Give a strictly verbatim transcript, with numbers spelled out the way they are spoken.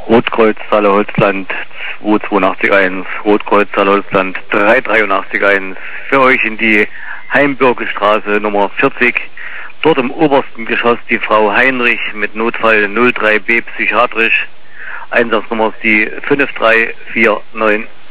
Rotkreuz Saale Holzland zwei zwei acht eins, Rotkreuz Saale Holzland drei drei acht eins, für euch in die Heimbürgerstraße Nummer vierzig. Dort im obersten Geschoss die Frau Heinrich mit Notfall null drei B psychiatrisch. Einsatznummer ist die fünf drei vier neun.